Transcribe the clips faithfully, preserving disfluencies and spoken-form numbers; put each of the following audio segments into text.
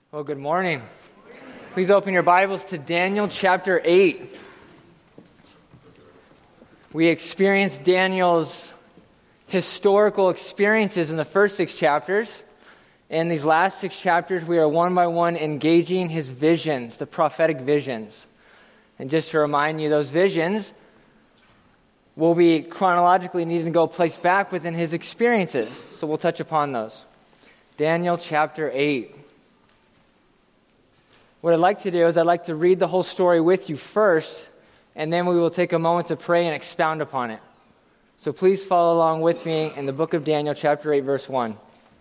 Well, good morning. Please open your Bibles to Daniel chapter eight. We experienced Daniel's historical experiences in the first six chapters. In these last six chapters, we are one by one engaging his visions, the prophetic visions. And just to remind you, those visions will be chronologically needing to go placed back within his experiences. So we'll touch upon those. Daniel chapter eight. What I'd like to do is I'd like to read the whole story with you first, and then we will take a moment to pray and expound upon it. So please follow along with me in the book of Daniel, chapter eight, verse one.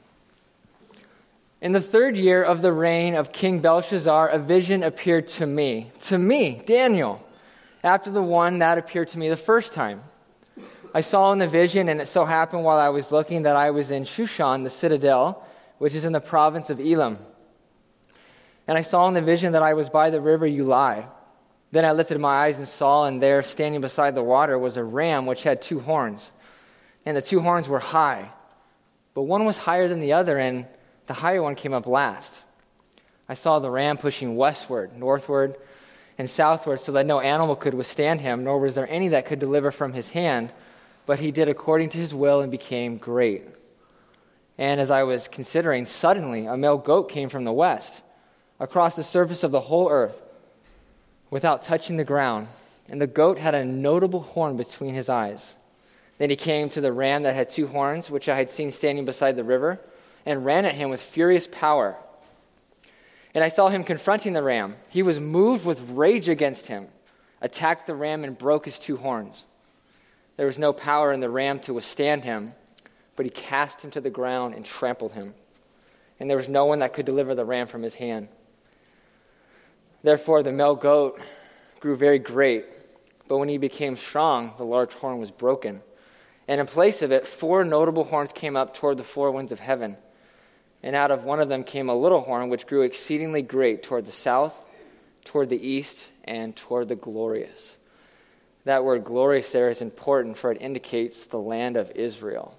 In the third year of the reign of King Belshazzar, a vision appeared to me, to me, Daniel, after the one that appeared to me the first time. I saw in the vision, and it so happened while I was looking that I was in Shushan, the citadel, which is in the province of Elam. And I saw in the vision that I was by the river Ulai. Then I lifted my eyes and saw, and there, standing beside the water, was a ram which had two horns. And the two horns were high, but one was higher than the other, and the higher one came up last. I saw the ram pushing westward, northward, and southward, so that no animal could withstand him, nor was there any that could deliver from his hand. But he did according to his will and became great. And as I was considering, suddenly a male goat came from the west, across the surface of the whole earth, without touching the ground. And the goat had a notable horn between his eyes. Then he came to the ram that had two horns, which I had seen standing beside the river, and ran at him with furious power. And I saw him confronting the ram. He was moved with rage against him, attacked the ram, and broke his two horns. There was no power in the ram to withstand him, but he cast him to the ground and trampled him. And there was no one that could deliver the ram from his hand. Therefore the male goat grew very great, but when he became strong, the large horn was broken. And in place of it, four notable horns came up toward the four winds of heaven. And out of one of them came a little horn, which grew exceedingly great toward the south, toward the east, and toward the glorious. That word glorious there is important, for it indicates the land of Israel.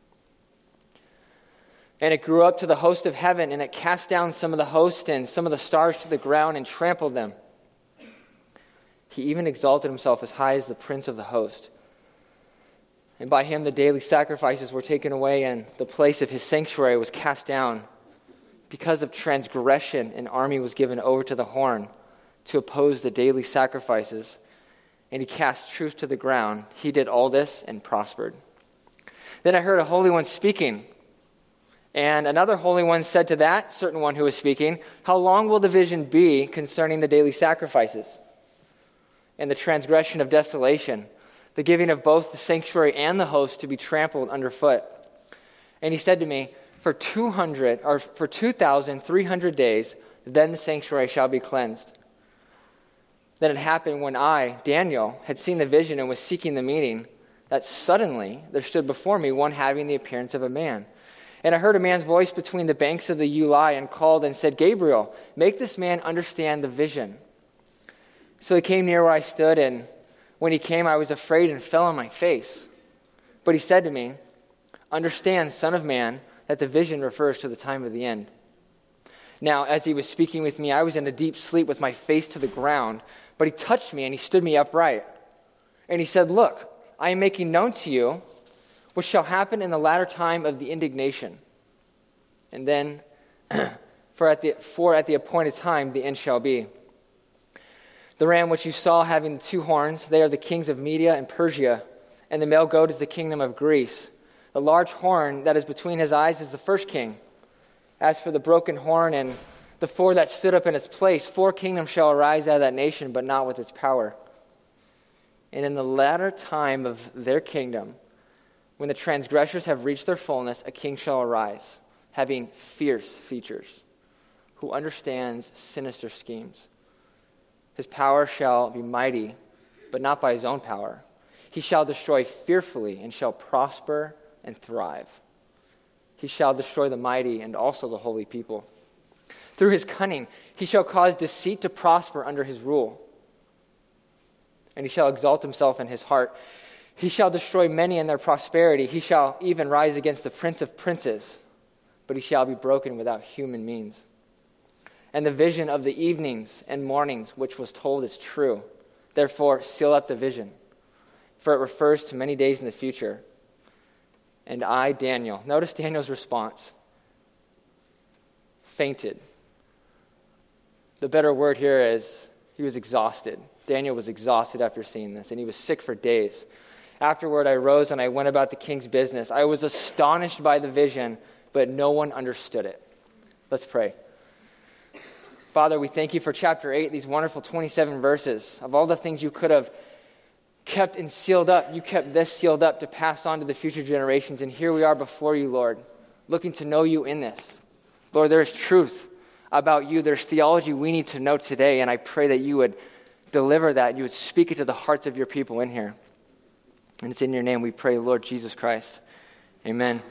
And it grew up to the host of heaven, and it cast down some of the host and some of the stars to the ground and trampled them. He even exalted himself as high as the prince of the host. And by him the daily sacrifices were taken away, and the place of his sanctuary was cast down. Because of transgression, an army was given over to the horn to oppose the daily sacrifices. And he cast truth to the ground. He did all this and prospered. Then I heard a holy one speaking. And another holy one said to that certain one who was speaking, "How long will the vision be concerning the daily sacrifices and the transgression of desolation, the giving of both the sanctuary and the host to be trampled underfoot?" And he said to me, For two hundred or for two thousand three hundred days, then the sanctuary shall be cleansed. Then it happened when I, Daniel, had seen the vision and was seeking the meaning, that suddenly there stood before me one having the appearance of a man. And I heard a man's voice between the banks of the Ulai and called and said, "Gabriel, make this man understand the vision." So he came near where I stood, and when he came, I was afraid and fell on my face. But he said to me, "Understand, son of man, that the vision refers to the time of the end." Now, as he was speaking with me, I was in a deep sleep with my face to the ground. But he touched me, and he stood me upright. And he said, "Look, I am making known to you what shall happen in the latter time of the indignation. And then, for at the for at the appointed time, the end shall be. The ram which you saw having the two horns, they are the kings of Media and Persia, and the male goat is the kingdom of Greece. The large horn that is between his eyes is the first king. As for the broken horn and the four that stood up in its place, four kingdoms shall arise out of that nation, but not with its power. And in the latter time of their kingdom, when the transgressors have reached their fullness, a king shall arise, having fierce features, who understands sinister schemes. His power shall be mighty, but not by his own power. He shall destroy fearfully and shall prosper and thrive. He shall destroy the mighty and also the holy people. Through his cunning, he shall cause deceit to prosper under his rule. And he shall exalt himself in his heart. He shall destroy many in their prosperity. He shall even rise against the prince of princes, but he shall be broken without human means. and the vision of the evenings and mornings which was told is true. Therefore, seal up the vision, for it refers to many days in the future. And I, Daniel," notice Daniel's response, "fainted." The better word here is he was exhausted. Daniel was exhausted after seeing this, and he was sick for days. "Afterward, I rose and I went about the king's business. I was astonished by the vision, but no one understood it." Let's pray. Father, we thank you for chapter eight, these wonderful twenty-seven verses. Of all the things you could have kept and sealed up, you kept this sealed up to pass on to the future generations. And here we are before you, Lord, looking to know you in this. Lord, there is truth about you. There's theology we need to know today, and I pray that you would deliver that. You would speak it to the hearts of your people in here. And it's in your name we pray, Lord Jesus Christ. Amen.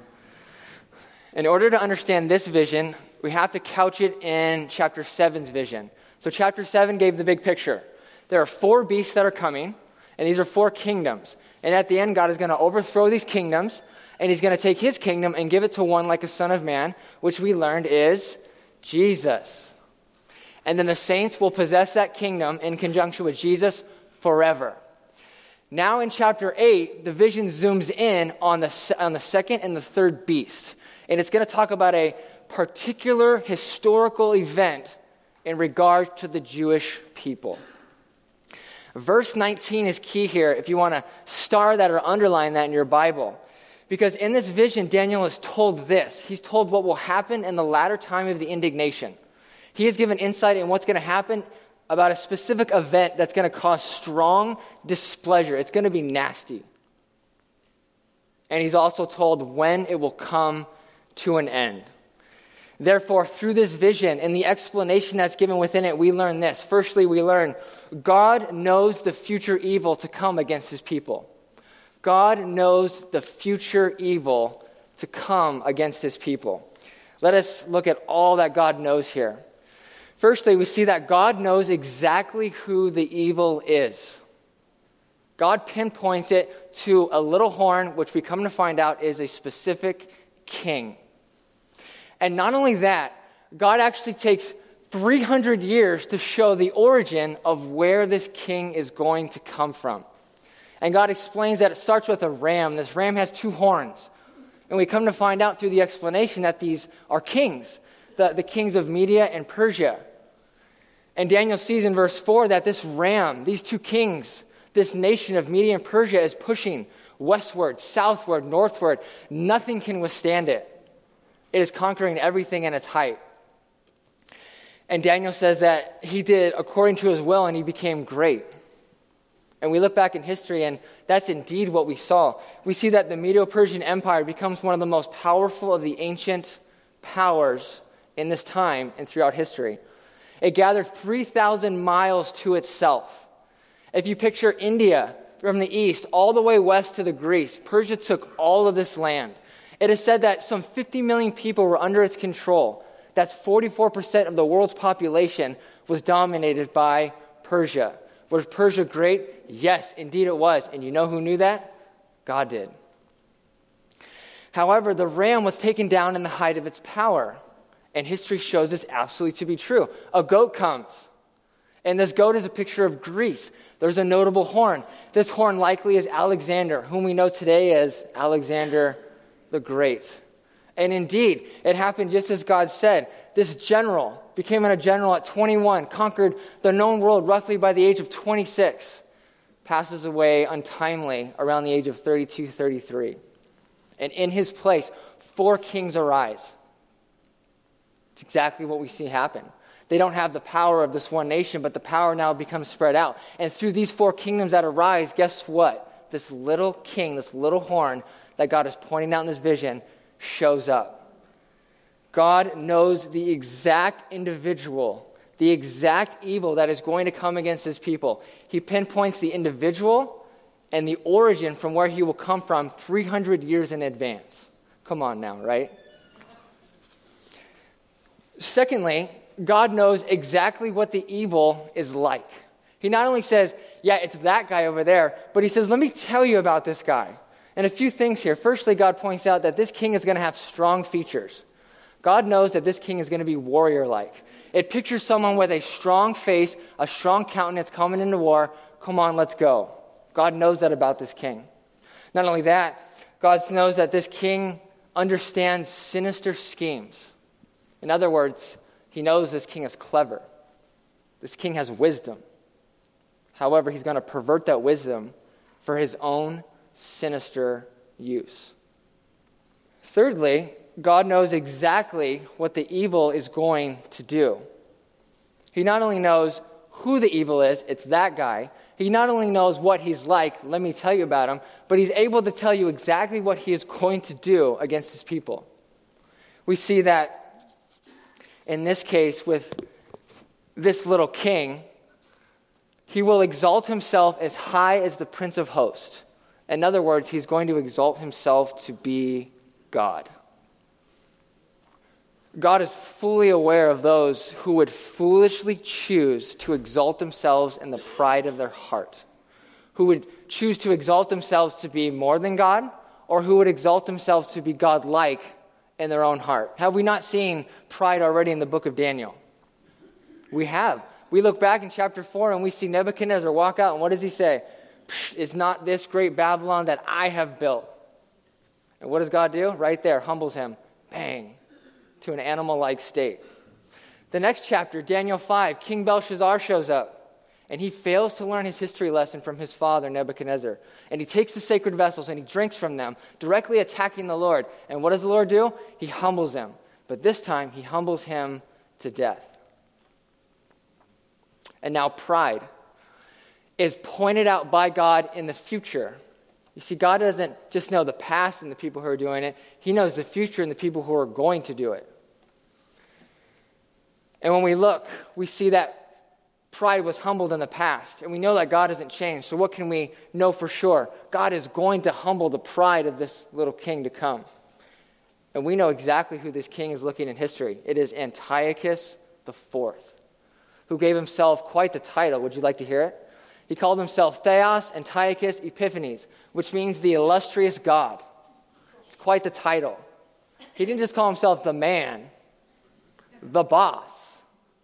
In order to understand this vision, we have to couch it in chapter seven's vision. So chapter seven gave the big picture. There are four beasts that are coming, and these are four kingdoms. And at the end, God is going to overthrow these kingdoms, and he's going to take his kingdom and give it to one like a son of man, which we learned is Jesus. And then the saints will possess that kingdom in conjunction with Jesus forever. Now in chapter eight, the vision zooms in on the, on the second and the third beast. And it's going to talk about a particular historical event in regard to the Jewish people. Verse nineteen is key here if you want to star that or underline that in your Bible. Because in this vision, Daniel is told this. He's told what will happen in the latter time of the indignation. He is given insight in what's going to happen about a specific event that's going to cause strong displeasure. It's going to be nasty. And he's also told when it will come to an end. Therefore, through this vision and the explanation that's given within it, we learn this. Firstly, we learn God knows the future evil to come against his people. God knows the future evil to come against his people. Let us look at all that God knows here. Firstly, we see that God knows exactly who the evil is. God pinpoints it to a little horn, which we come to find out is a specific king. And not only that, God actually takes three hundred years to show the origin of where this king is going to come from. And God explains that it starts with a ram. This ram has two horns. And we come to find out through the explanation that these are kings, the, the kings of Media and Persia. And Daniel sees in verse four that this ram, these two kings, this nation of Media and Persia is pushing westward, southward, northward. Nothing can withstand it. It is conquering everything in its height. And Daniel says that he did according to his will and he became great. And we look back in history and that's indeed what we saw. We see that the Medo-Persian Empire becomes one of the most powerful of the ancient powers in this time and throughout history. It gathered three thousand miles to itself. If you picture India from the east all the way west to the Greece, Persia took all of this land. It is said that some fifty million people were under its control. That's forty-four percent of the world's population was dominated by Persia. Was Persia great? Yes, indeed it was. And you know who knew that? God did. However, the ram was taken down in the height of its power. And history shows this absolutely to be true. A goat comes. And this goat is a picture of Greece. There's a notable horn. This horn likely is Alexander, whom we know today as Alexander the Great. And indeed, it happened just as God said. This general became a general at twenty-one, conquered the known world roughly by the age of twenty-six, passes away untimely around the age of thirty-two, thirty-three. And in his place, four kings arise. It's exactly what we see happen. They don't have the power of this one nation, but the power now becomes spread out. And through these four kingdoms that arise, guess what? This little king, this little horn that God is pointing out in this vision shows up. God knows the exact individual, the exact evil that is going to come against his people. He pinpoints the individual and the origin from where he will come from three hundred years in advance. Come on now, right? Secondly, God knows exactly what the evil is like. He not only says, yeah, it's that guy over there, but he says, let me tell you about this guy. And a few things here. Firstly, God points out that this king is going to have strong features. God knows that this king is going to be warrior-like. It pictures someone with a strong face, a strong countenance coming into war. Come on, let's go. God knows that about this king. Not only that, God knows that this king understands sinister schemes. In other words, he knows this king is clever. This king has wisdom. However, he's going to pervert that wisdom for his own sinister use. Thirdly, God knows exactly what the evil is going to do. He not only knows who the evil is, it's that guy. He not only knows what he's like, let me tell you about him, but he's able to tell you exactly what he is going to do against his people. We see that in this case with this little king, he will exalt himself as high as the Prince of Hosts. In other words, he's going to exalt himself to be God. God is fully aware of those who would foolishly choose to exalt themselves in the pride of their heart, who would choose to exalt themselves to be more than God, or who would exalt themselves to be God-like in their own heart. Have we not seen pride already in the book of Daniel? We have. We look back in chapter four and we see Nebuchadnezzar walk out, and what does he say? Is not this great Babylon that I have built? And what does God do? Right there, humbles him. Bang. To an animal-like state. The next chapter, Daniel five, King Belshazzar shows up, and he fails to learn his history lesson from his father, Nebuchadnezzar. And he takes the sacred vessels and he drinks from them, directly attacking the Lord. And what does the Lord do? He humbles him. But this time, he humbles him to death. And now pride is pointed out by God in the future. You see, God doesn't just know the past and the people who are doing it. He knows the future and the people who are going to do it. And when we look, we see that pride was humbled in the past. And we know that God hasn't changed. So what can we know for sure? God is going to humble the pride of this little king to come. And we know exactly who this king is looking in history. It is Antiochus the Fourth, who gave himself quite the title. Would you like to hear it? He called himself Theos Antiochus Epiphanes, which means the illustrious God. It's quite the title. He didn't just call himself the man, the boss,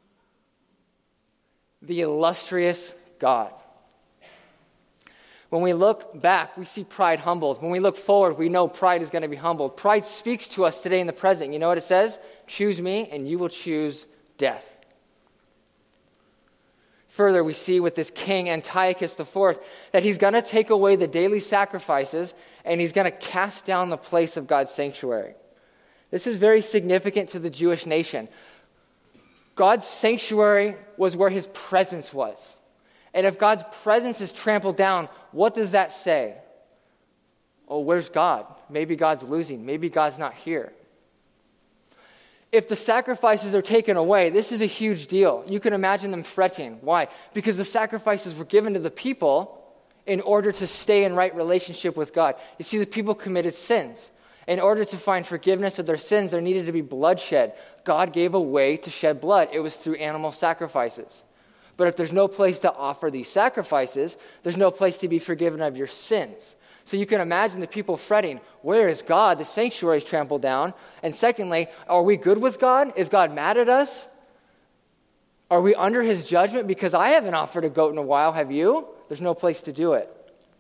the illustrious God. When we look back, we see pride humbled. When we look forward, we know pride is going to be humbled. Pride speaks to us today in the present. You know what it says? Choose me, and you will choose death. Further, we see with this king, Antiochus the Fourth, that he's going to take away the daily sacrifices and he's going to cast down the place of God's sanctuary. This is very significant to the Jewish nation. God's sanctuary was where his presence was. And if God's presence is trampled down, what does that say? Oh, where's God? Maybe God's losing. Maybe God's not here. If the sacrifices are taken away, this is a huge deal. You can imagine them fretting. Why? Because the sacrifices were given to the people in order to stay in right relationship with God. You see, the people committed sins. In order to find forgiveness of their sins, there needed to be bloodshed. God gave a way to shed blood. It was through animal sacrifices. But if there's no place to offer these sacrifices, there's no place to be forgiven of your sins. So you can imagine the people fretting, where is God? The sanctuary is trampled down. And secondly, are we good with God? Is God mad at us? Are we under his judgment? Because I haven't offered a goat in a while, have you? There's no place to do it.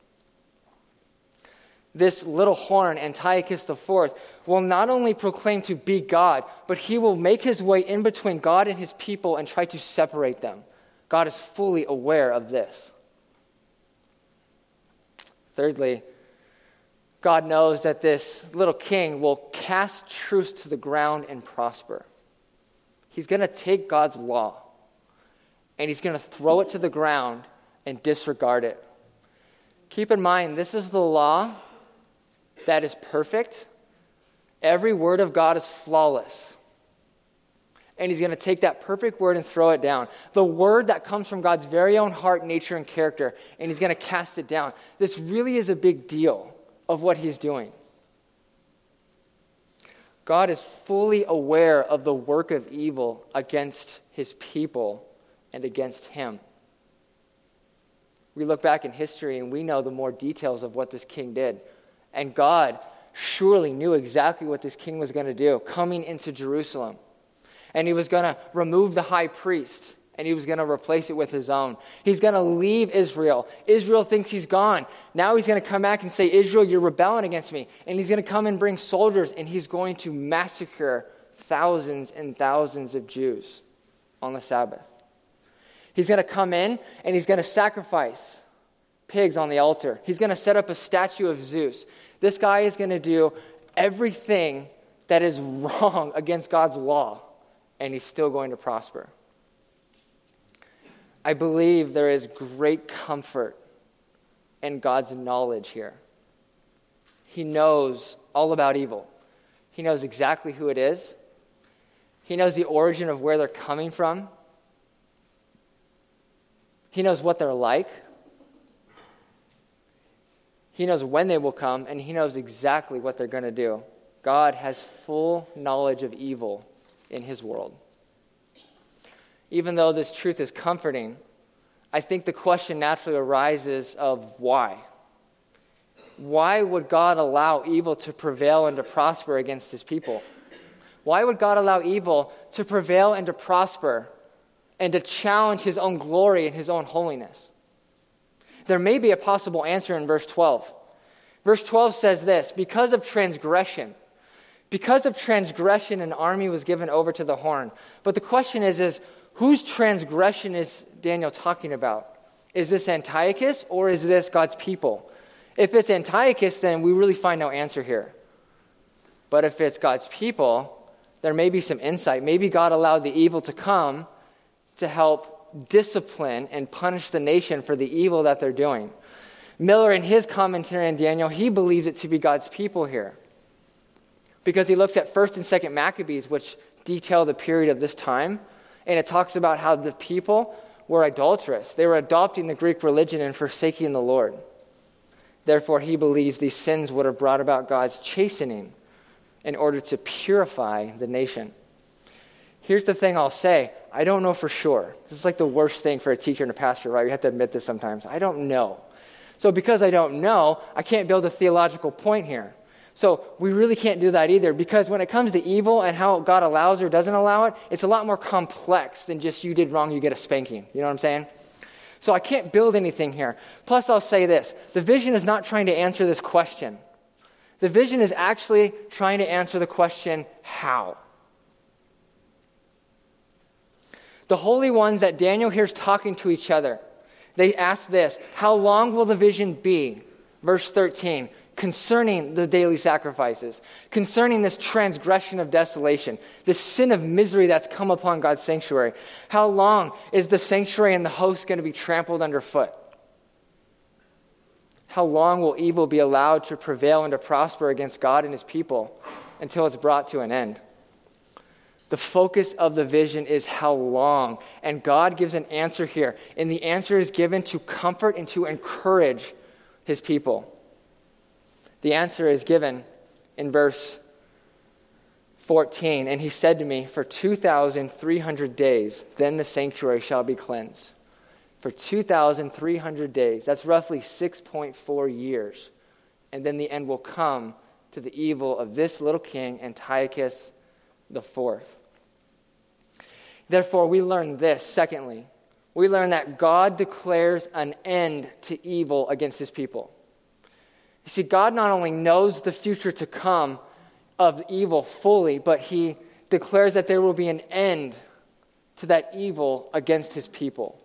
This little horn, Antiochus the Fourth, will not only proclaim to be God, but he will make his way in between God and his people and try to separate them. God is fully aware of this. Thirdly, God knows that this little king will cast truth to the ground and prosper. He's going to take God's law and he's going to throw it to the ground and disregard it. Keep in mind, this is the law that is perfect. Every word of God is flawless. And he's going to take that perfect word and throw it down. The word that comes from God's very own heart, nature, and character, and he's going to cast it down. This really is a big deal of what he's doing. God is fully aware of the work of evil against his people and against him. We look back in history and we know the more details of what this king did. And God surely knew exactly what this king was going to do coming into Jerusalem. And he was going to remove the high priest, and he was going to replace it with his own. He's going to leave Israel. Israel thinks he's gone. Now he's going to come back and say, Israel, you're rebelling against me. And he's going to come and bring soldiers, and he's going to massacre thousands and thousands of Jews on the Sabbath. He's going to come in, and he's going to sacrifice pigs on the altar. He's going to set up a statue of Zeus. This guy is going to do everything that is wrong against God's law, and he's still going to prosper. I believe there is great comfort in God's knowledge here. He knows all about evil. He knows exactly who it is. He knows the origin of where they're coming from. He knows what they're like. He knows when they will come, and he knows exactly what they're going to do. God has full knowledge of evil in his world. Even though this truth is comforting, I think the question naturally arises of why. Why would God allow evil to prevail and to prosper against his people? Why would God allow evil to prevail and to prosper and to challenge his own glory and his own holiness? There may be a possible answer in verse twelve. Verse twelve says this, because of transgression. Because of transgression, an army was given over to the horn. But the question is, is whose transgression is Daniel talking about? Is this Antiochus or is this God's people? If it's Antiochus, then we really find no answer here. But if it's God's people, there may be some insight. Maybe God allowed the evil to come to help discipline and punish the nation for the evil that they're doing. Miller, in his commentary on Daniel, he believes it to be God's people here, because he looks at First and Second Maccabees, which detail the period of this time, and it talks about how the people were idolatrous. They were adopting the Greek religion and forsaking the Lord. Therefore, he believes these sins would have brought about God's chastening in order to purify the nation. Here's the thing I'll say. I don't know for sure. This is like the worst thing for a teacher and a pastor, right? You have to admit this sometimes. I don't know. So because I don't know, I can't build a theological point here. So we really can't do that either, because when it comes to evil and how God allows or doesn't allow it, it's a lot more complex than just you did wrong, you get a spanking. You know what I'm saying? So I can't build anything here. Plus, I'll say this. The vision is not trying to answer this question. The vision is actually trying to answer the question, how? The holy ones that Daniel hears talking to each other, they ask this, how long will the vision be? Verse thirteen, concerning the daily sacrifices, concerning this transgression of desolation, this sin of misery that's come upon God's sanctuary. How long is the sanctuary and the host going to be trampled underfoot? How long will evil be allowed to prevail and to prosper against God and his people until it's brought to an end? The focus of the vision is how long. And God gives an answer here. And the answer is given to comfort and to encourage his people. The answer is given in verse fourteen. And he said to me, for two thousand three hundred days, then the sanctuary shall be cleansed. For two thousand three hundred days. That's roughly six point four years. And then the end will come to the evil of this little king, Antiochus the fourth. Therefore, we learn this. Secondly, we learn that God declares an end to evil against his people. You see, God not only knows the future to come of evil fully, but he declares that there will be an end to that evil against his people.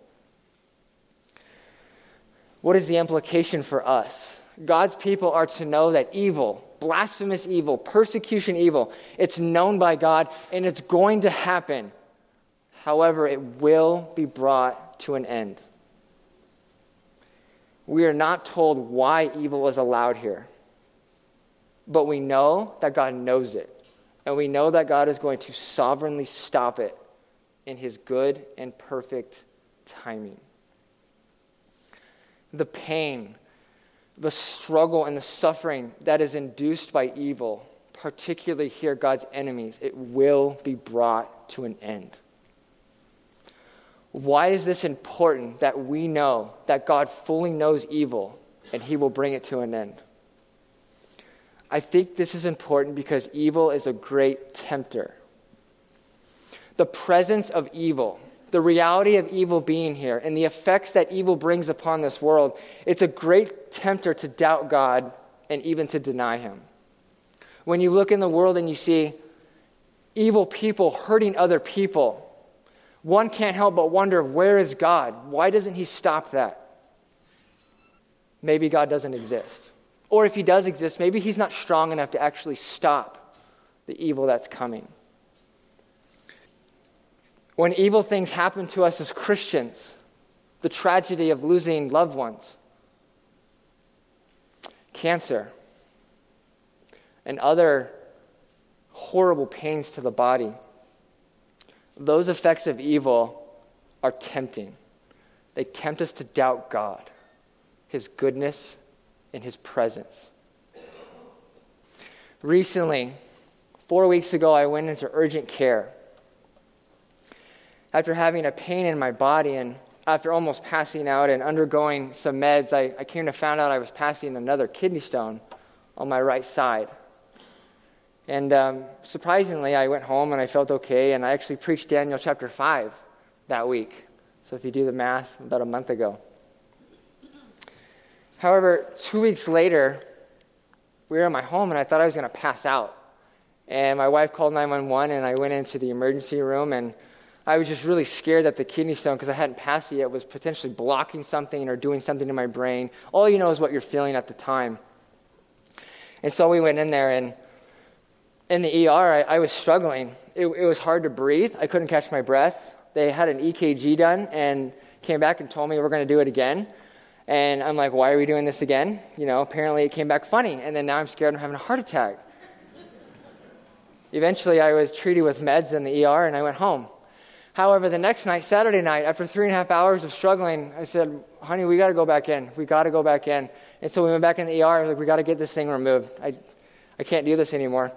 What is the implication for us? God's people are to know that evil, blasphemous evil, persecution evil, it's known by God and it's going to happen. However, it will be brought to an end. We are not told why evil is allowed here, but we know that God knows it, and we know that God is going to sovereignly stop it in his good and perfect timing. The pain, the struggle, and the suffering that is induced by evil, particularly here God's enemies, it will be brought to an end. Why is this important that we know that God fully knows evil and he will bring it to an end? I think this is important because evil is a great tempter. the presence of evil, the reality of evil being here, and the effects that evil brings upon this world, it's a great tempter to doubt God and even to deny him. When you look in the world and you see evil people hurting other people, one can't help but wonder, where is God? Why doesn't he stop that? Maybe God doesn't exist. Or if he does exist, maybe he's not strong enough to actually stop the evil that's coming. When evil things happen to us as Christians, the tragedy of losing loved ones, cancer, and other horrible pains to the body, those effects of evil are tempting. They tempt us to doubt God, his goodness, and his presence. Recently, four weeks ago, I went into urgent care after having a pain in my body, and after almost passing out and undergoing some meds, I, I came to find out I was passing another kidney stone on my right side. And um, surprisingly, I went home and I felt okay, and I actually preached Daniel chapter five that week. So if you do the math, about a month ago. However, two weeks later, we were in my home and I thought I was going to pass out. And my wife called nine one one and I went into the emergency room, and I was just really scared that the kidney stone, because I hadn't passed it yet, was potentially blocking something or doing something to my brain. All you know is what you're feeling at the time. And so we went in there, and in the E R, I, I was struggling. It, it was hard to breathe. I couldn't catch my breath. They had an E K G done and came back and told me we're going to do it again. And I'm like, why are we doing this again? You know, apparently it came back funny. And then now I'm scared I'm having a heart attack. Eventually, I was treated with meds in the E R, and I went home. However, the next night, Saturday night, after three and a half hours of struggling, I said, honey, we got to go back in. We got to go back in. And so we went back in the E R. I was like, we got to get this thing removed. I, I can't do this anymore.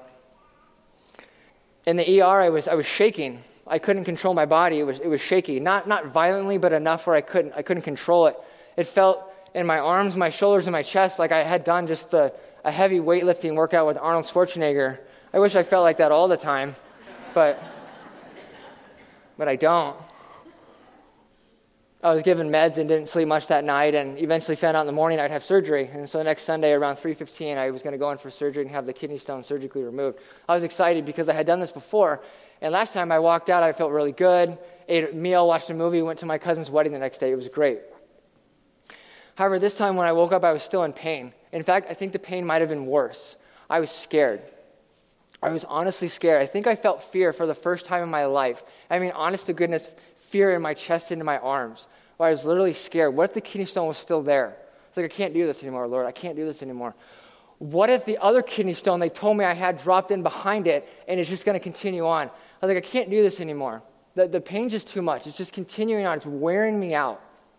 In the E R, I was I was shaking. I couldn't control my body. It was it was shaky, not not violently, but enough where I couldn't I couldn't control it. It felt in my arms, my shoulders, and my chest like I had done just a, a heavy weightlifting workout with Arnold Schwarzenegger. I wish I felt like that all the time, but but I don't. I was given meds and didn't sleep much that night, and eventually found out in the morning I'd have surgery. And so next Sunday around three fifteen, I was going to go in for surgery and have the kidney stone surgically removed. I was excited because I had done this before, and last time I walked out, I felt really good, ate a meal, watched a movie, went to my cousin's wedding the next day. It was great. However, this time when I woke up, I was still in pain. In fact, I think the pain might have been worse. I was scared. I was honestly scared. I think I felt fear for the first time in my life. I mean, honest to goodness, fear in my chest and in my arms, where I was literally scared. What if the kidney stone was still there? It's like, I can't do this anymore, Lord. I can't do this anymore. What if the other kidney stone they told me I had dropped in behind it, and it's just going to continue on? I was like, I can't do this anymore. The, the pain's just too much. It's just continuing on. It's wearing me out.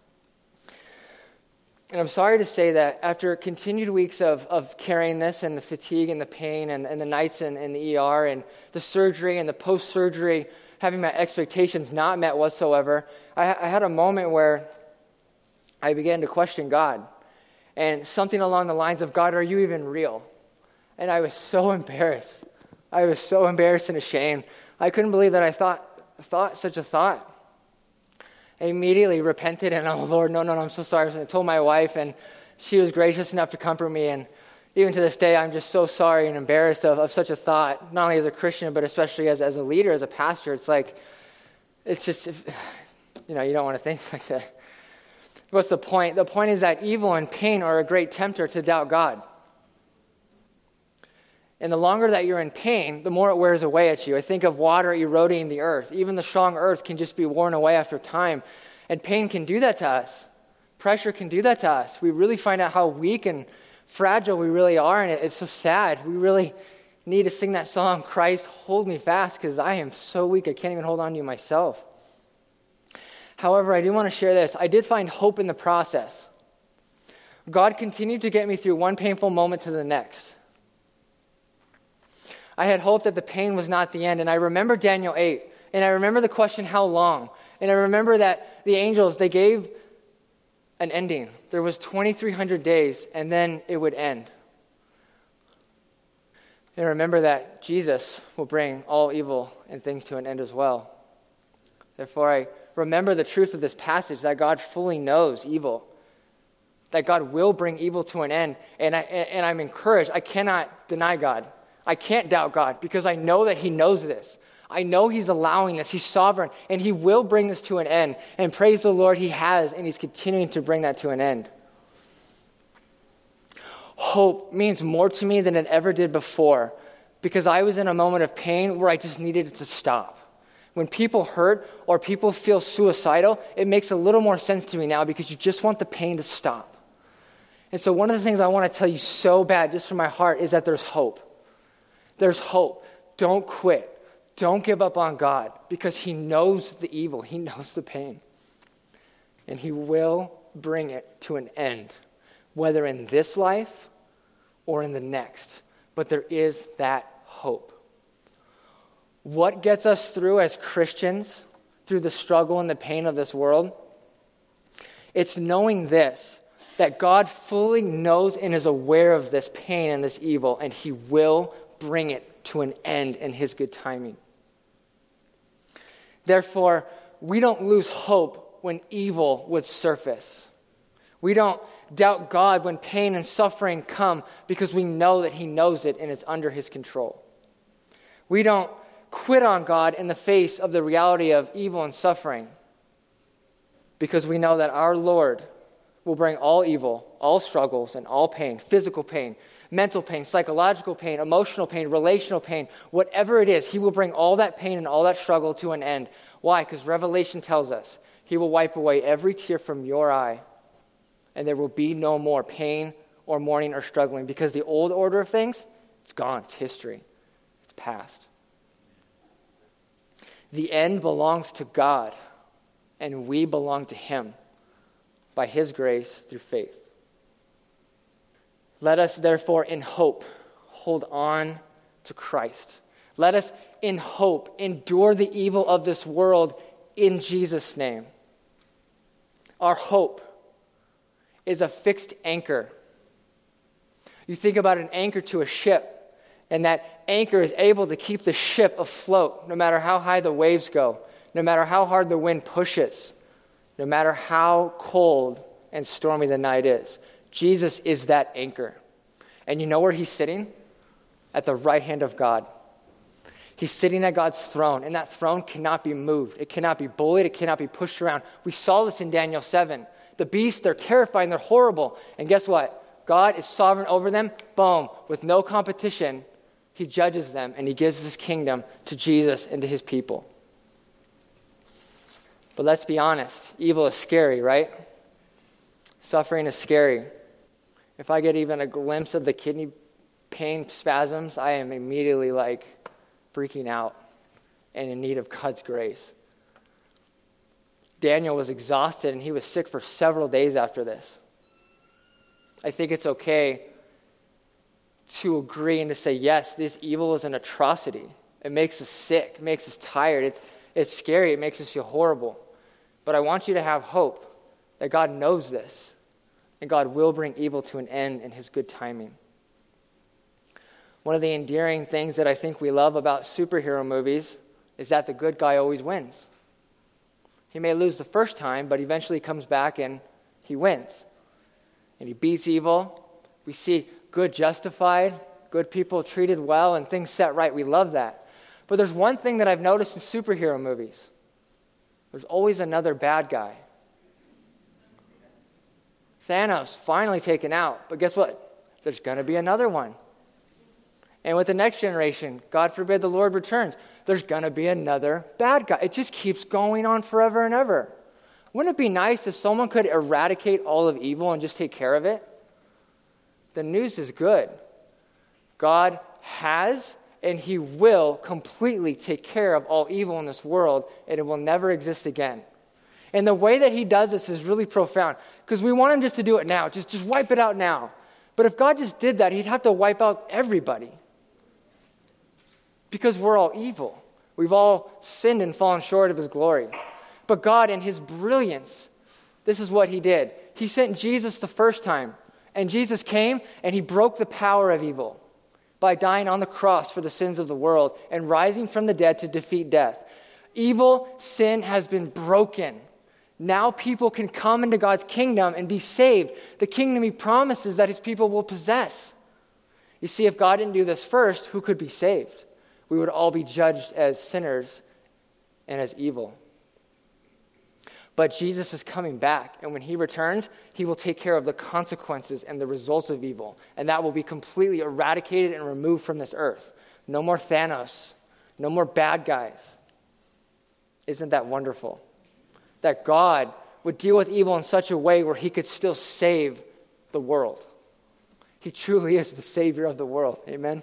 And I'm sorry to say that after continued weeks of, of carrying this and the fatigue and the pain and, and the nights in, in the E R and the surgery and the post-surgery, having my expectations not met whatsoever, I, I had a moment where I began to question God. And something along the lines of, God, are you even real? And I was so embarrassed. I was so embarrassed and ashamed. I couldn't believe that I thought thought such a thought. I immediately repented and, oh, Lord, no, no, no, I'm so sorry. I told my wife, and she was gracious enough to comfort me. And even to this day, I'm just so sorry and embarrassed of, of such a thought, not only as a Christian, but especially as, as a leader, as a pastor. It's like, it's just, you know, you don't want to think like that. What's the point? The point is that evil and pain are a great tempter to doubt God. And the longer that you're in pain, the more it wears away at you. I think of water eroding the earth. Even the strong earth can just be worn away after time. And pain can do that to us. Pressure can do that to us. We really find out how weak and fragile we really are, and it's so sad. We really need to sing that song, Christ, hold me fast, because I am so weak, I can't even hold on to you myself. However, I do want to share this. I did find hope in the process. God continued to get me through one painful moment to the next. I had hoped that the pain was not the end, and I remember Daniel eight, and I remember the question, how long? And I remember that the angels, they gave an ending. There was twenty-three hundred days, and then it would end. And remember that Jesus will bring all evil and things to an end as well. Therefore, I remember the truth of this passage, that God fully knows evil, that God will bring evil to an end. And, I, and I'm encouraged. I cannot deny God. I can't doubt God because I know that he knows this. I know he's allowing this. He's sovereign, and he will bring this to an end. And praise the Lord, he has, and he's continuing to bring that to an end. Hope means more to me than it ever did before because I was in a moment of pain where I just needed it to stop. When people hurt or people feel suicidal, it makes a little more sense to me now because you just want the pain to stop. And so one of the things I want to tell you so bad just from my heart is that there's hope. There's hope. Don't quit. Don't give up on God because he knows the evil. He knows the pain. And he will bring it to an end, whether in this life or in the next. But there is that hope. What gets us through as Christians, through the struggle and the pain of this world? It's knowing this, that God fully knows and is aware of this pain and this evil, and he will bring it to an end in his good timing. Therefore, we don't lose hope when evil would surface. We don't doubt God when pain and suffering come because we know that he knows it and it's under his control. We don't quit on God in the face of the reality of evil and suffering because we know that our Lord will bring all evil, all struggles, and all pain, physical pain, mental pain, psychological pain, emotional pain, relational pain, whatever it is, he will bring all that pain and all that struggle to an end. Why? Because Revelation tells us he will wipe away every tear from your eye, and there will be no more pain or mourning or struggling because the old order of things, it's gone. It's history. It's past. The end belongs to God, and we belong to him by his grace through faith. Let us, therefore, in hope, hold on to Christ. Let us, in hope, endure the evil of this world in Jesus' name. Our hope is a fixed anchor. You think about an anchor to a ship, and that anchor is able to keep the ship afloat no matter how high the waves go, no matter how hard the wind pushes, no matter how cold and stormy the night is. Jesus is that anchor. And you know where he's sitting? At the right hand of God. He's sitting at God's throne, and that throne cannot be moved. It cannot be bullied. It cannot be pushed around. We saw this in Daniel seven. The beasts, they're terrifying. They're horrible. And guess what? God is sovereign over them. Boom. With no competition, he judges them, and he gives his kingdom to Jesus and to his people. But let's be honest. Evil is scary, right? Suffering is scary. If I get even a glimpse of the kidney pain spasms, I am immediately like freaking out and in need of God's grace. Daniel was exhausted and he was sick for several days after this. I think it's okay to agree and to say, yes, this evil is an atrocity. It makes us sick. It makes us tired. It's, it's scary. It makes us feel horrible. But I want you to have hope that God knows this, and God will bring evil to an end in his good timing. One of the endearing things that I think we love about superhero movies is that the good guy always wins. He may lose the first time, but eventually comes back and he wins. And he beats evil. We see good justified, good people treated well, and things set right. We love that. But there's one thing that I've noticed in superhero movies. There's always another bad guy. Thanos finally taken out, but guess what? There's going to be another one. And with the next generation, God forbid the Lord returns, there's going to be another bad guy. It just keeps going on forever and ever. Wouldn't it be nice if someone could eradicate all of evil and just take care of it? The news is good. God has and he will completely take care of all evil in this world, and it will never exist again. And the way that he does this is really profound, because we want him just to do it now, just, just wipe it out now. But if God just did that, he'd have to wipe out everybody, because we're all evil. We've all sinned and fallen short of his glory. But God, in his brilliance, this is what he did. He sent Jesus the first time, and Jesus came and he broke the power of evil by dying on the cross for the sins of the world and rising from the dead to defeat death. Evil, sin has been broken. Now people can come into God's kingdom and be saved. The kingdom he promises that his people will possess. You see, if God didn't do this first, who could be saved? We would all be judged as sinners and as evil. But Jesus is coming back, and when he returns, he will take care of the consequences and the results of evil, and that will be completely eradicated and removed from this earth. No more Thanos, no more bad guys. Isn't that wonderful? That God would deal with evil in such a way where he could still save the world. He truly is the Savior of the world. Amen?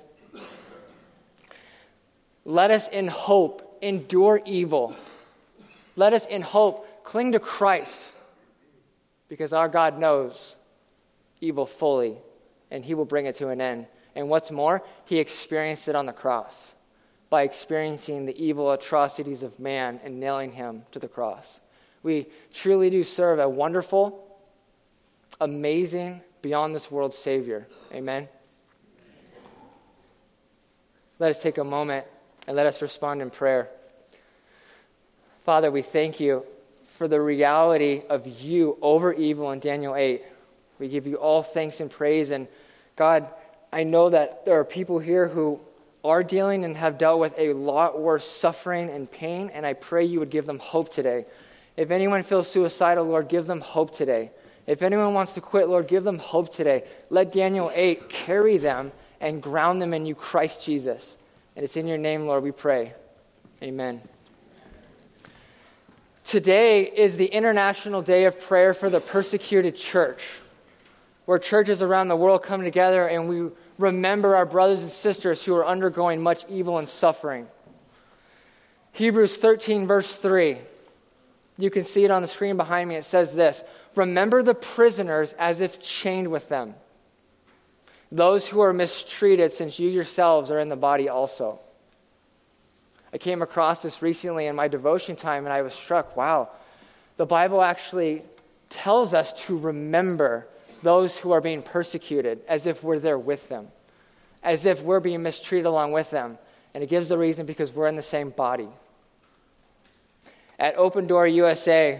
Let us in hope endure evil. Let us in hope cling to Christ, because our God knows evil fully, and he will bring it to an end. And what's more, he experienced it on the cross by experiencing the evil atrocities of man and nailing him to the cross. We truly do serve a wonderful, amazing, beyond this world Savior. Amen? Let us take a moment and let us respond in prayer. Father, we thank you for the reality of you over evil in Daniel eight. We give you all thanks and praise. And God, I know that there are people here who are dealing and have dealt with a lot worse suffering and pain, and I pray you would give them hope today. If anyone feels suicidal, Lord, give them hope today. If anyone wants to quit, Lord, give them hope today. Let Daniel eight carry them and ground them in you, Christ Jesus. And it's in your name, Lord, we pray. Amen. Today is the International Day of Prayer for the Persecuted Church, where churches around the world come together and we remember our brothers and sisters who are undergoing much evil and suffering. Hebrews thirteen, verse three. You can see it on the screen behind me. It says this: remember the prisoners as if chained with them, those who are mistreated, since you yourselves are in the body also. I came across this recently in my devotion time, and I was struck, wow, the Bible actually tells us to remember those who are being persecuted as if we're there with them, as if we're being mistreated along with them. And it gives the reason because we're in the same body. At Open Door U S A,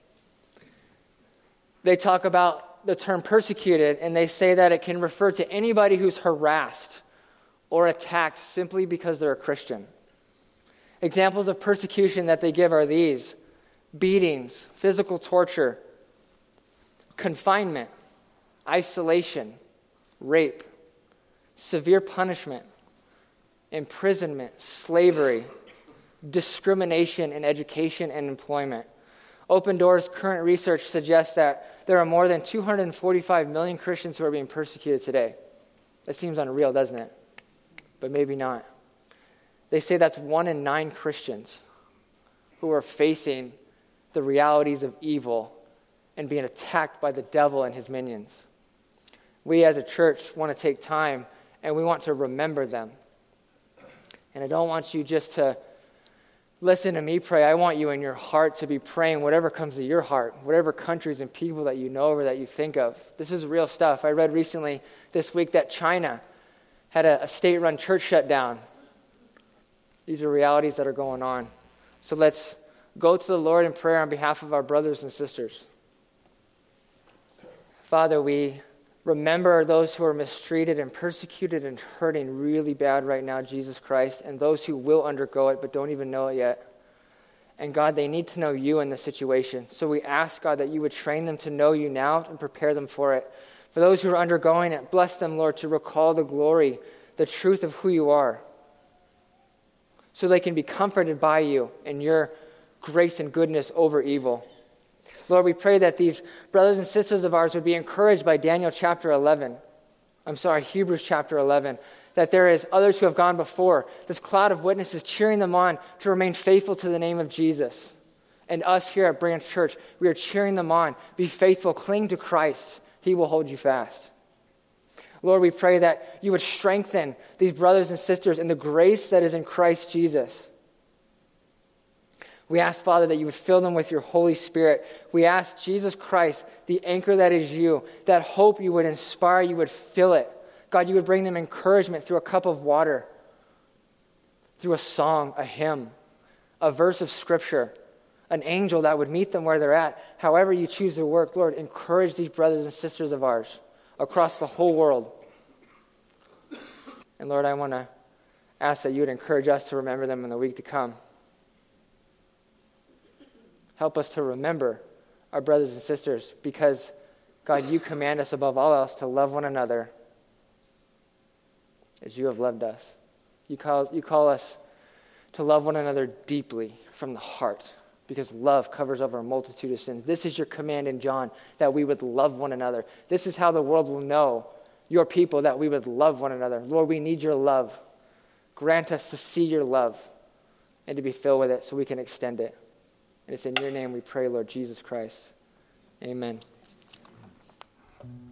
they talk about the term persecuted, and they say that it can refer to anybody who's harassed or attacked simply because they're a Christian. Examples of persecution that they give are these: beatings, physical torture, confinement, isolation, rape, severe punishment, imprisonment, slavery, discrimination in education and employment. Open Doors' current research suggests that there are more than two hundred forty-five million Christians who are being persecuted today. That seems unreal, doesn't it? But maybe not. They say that's one in nine Christians who are facing the realities of evil and being attacked by the devil and his minions. We as a church want to take time and we want to remember them. And I don't want you just to listen to me pray. I want you in your heart to be praying whatever comes to your heart, whatever countries and people that you know or that you think of. This is real stuff. I read recently this week that China had a, a state-run church shut down. These are realities that are going on. So let's go to the Lord in prayer on behalf of our brothers and sisters. Father, we remember those who are mistreated and persecuted and hurting really bad right now, Jesus Christ, and those who will undergo it but don't even know it yet. And God, they need to know you in this situation. So we ask, God, that you would train them to know you now and prepare them for it. For those who are undergoing it, bless them, Lord, to recall the glory, the truth of who you are, so they can be comforted by you and your grace and goodness over evil. Lord, we pray that these brothers and sisters of ours would be encouraged by Daniel chapter eleven. I'm sorry, Hebrews chapter eleven. That there is others who have gone before, this cloud of witnesses cheering them on to remain faithful to the name of Jesus. And us here at Branch Church, we are cheering them on. Be faithful, cling to Christ. He will hold you fast. Lord, we pray that you would strengthen these brothers and sisters in the grace that is in Christ Jesus. We ask, Father, that you would fill them with your Holy Spirit. We ask, Jesus Christ, the anchor that is you, that hope you would inspire, you would fill it. God, you would bring them encouragement through a cup of water, through a song, a hymn, a verse of Scripture, an angel that would meet them where they're at. However you choose to work, Lord, encourage these brothers and sisters of ours across the whole world. And Lord, I want to ask that you would encourage us to remember them in the week to come. Help us to remember our brothers and sisters, because, God, you command us above all else to love one another as you have loved us. You call, you call us to love one another deeply from the heart, because love covers over a multitude of sins. This is your command in John, that we would love one another. This is how the world will know your people, that we would love one another. Lord, we need your love. Grant us to see your love and to be filled with it so we can extend it. And it's in your name we pray, Lord Jesus Christ. Amen.